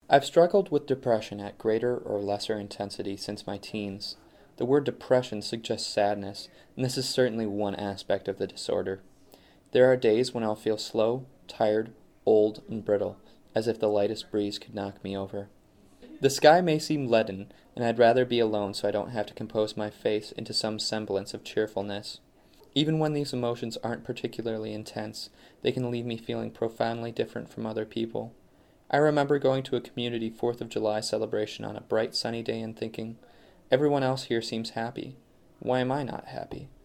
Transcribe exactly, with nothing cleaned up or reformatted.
I've struggled with depression at greater or lesser intensity since my teens. The word depression suggests sadness, and this is certainly one aspect of the disorder. There are days when I'll feel slow, tired, old, and brittle, as if the lightest breeze could knock me over. The sky may seem leaden, and I'd rather be alone so I don't have to compose my face into some semblance of cheerfulness. Even when these emotions aren't particularly intense, they can leave me feeling profoundly different from other people. I remember going to a community fourth of July celebration on a bright sunny day and thinking, everyone else here seems happy. Why am I not happy?